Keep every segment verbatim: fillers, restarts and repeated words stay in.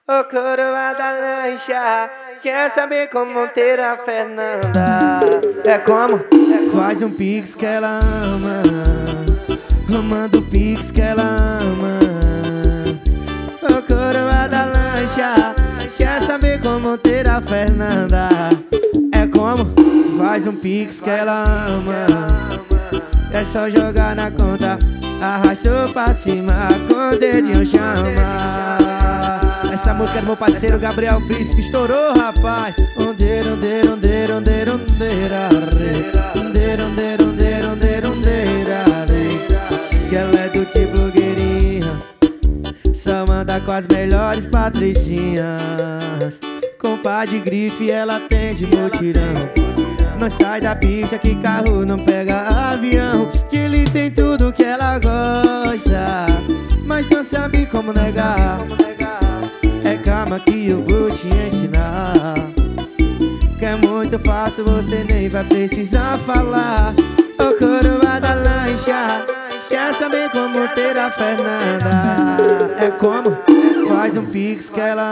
Ô coroa da lancha, quer saber como ter a Fernanda? É como? Faz um pix que ela ama, manda o pix que ela ama. Ô coroa da lancha, quer saber como ter a Fernanda? É como? Faz um pix que ela ama. É só jogar na conta, arrastou pra cima, com o dedinho chama. Essa música é do meu parceiro Gabriel Príncipe, estourou, rapaz. Ondeira, ondeira, ondeira, ondeira, ondeira, ondeira, ondeira, ondeira, ondeira, ondeira, que ela é do tipo blogueirinha, só manda com as melhores patricinhas. Com pá de grife ela tem de mutirão. Não sai da pista que carro não pega avião, que ele tem tudo que ela gosta, mas não sabe como negar. É calma que eu vou te ensinar, que é muito fácil, você nem vai precisar falar. Ô coroa da lancha, quer saber como ter a Fernanda? É como? Faz um pix que ela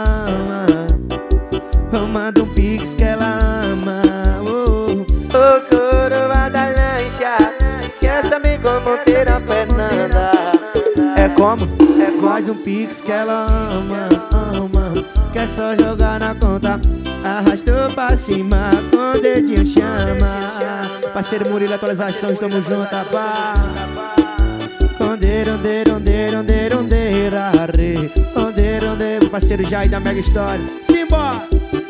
ama, manda um pix que ela ama. Ô coroa da lancha, quer saber como ter a Fernanda? É como? É faz um pix que ela ama, ama. Quer só jogar na conta, arrastou pra cima, com o dedinho chama. Parceiro Murilo, atualizações, tamo junto, pá. Ondeira, ondeira, ondeira, ondeira, ondeira, ondeira, ondeira. Parceiro Jair da Mega História, simbora!